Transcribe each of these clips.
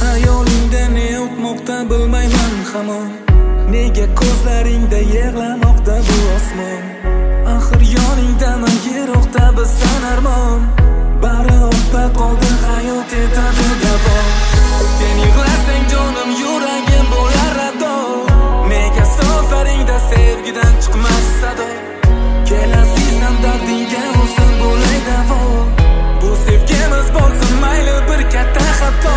Xayolingda ne o'tmoqda bilmayman hamon. Nega ko'zlaringda yig'lamoqda bu osmon? Axir yoningdaman, yiroqda bizdan armon. Bari ortda qoldi, hayot etadi davom. Sen yig'lasang jonim, yuragim bo'lar rado. Nega so'zlaringda sevgidan chiqmas sado? Kelasisan dardingga olsin bo'lay davo. Bu sevgimiz bo'lsin mayli bir katta xato.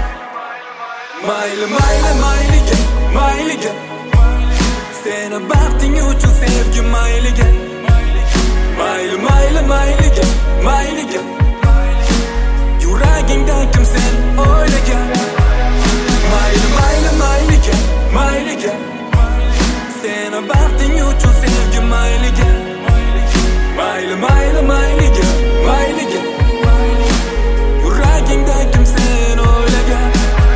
Mayli mayli mayliga, mayliga. Seni baxting uchun sevgi mayliga. Mayli mayli mayliga, mayliga. Yuragingda kim sen o'ylagan? Mayli mayli mayliga, mayliga. Seni baxting uchun sevgi mayliga. Mayli mayli mayliga, mayliga. Yuragingda kim sen o'ylagan?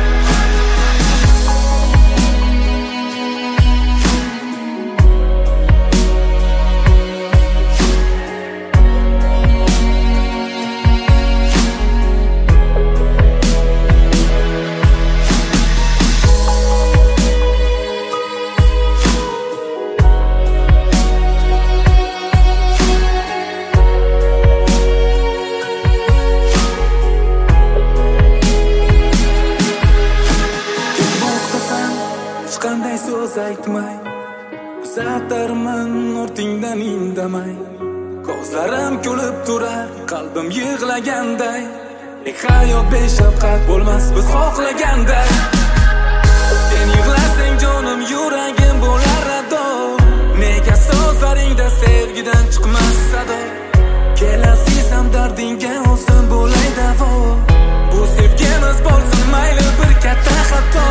Qanday so'z aytmay, uzatarman ortingdan indamay. Ko'zlarim kulib turar, qalbim yig'laganday. Hayot beshafqat bo'lmas biz xohlaganday. Sen yig'lasang jonim, yuragim bo'lar rado. Nega so'zlaringda sevgidan chiqmas sado? Kelasisan dardingga olsin bo'lay davo. Bu sevgimiz bo'lsin mayli bir katta xato.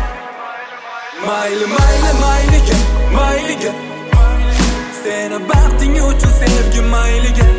Mayli mayli mayliga, mayliga. Seni baxting uchun sevgi mayliga.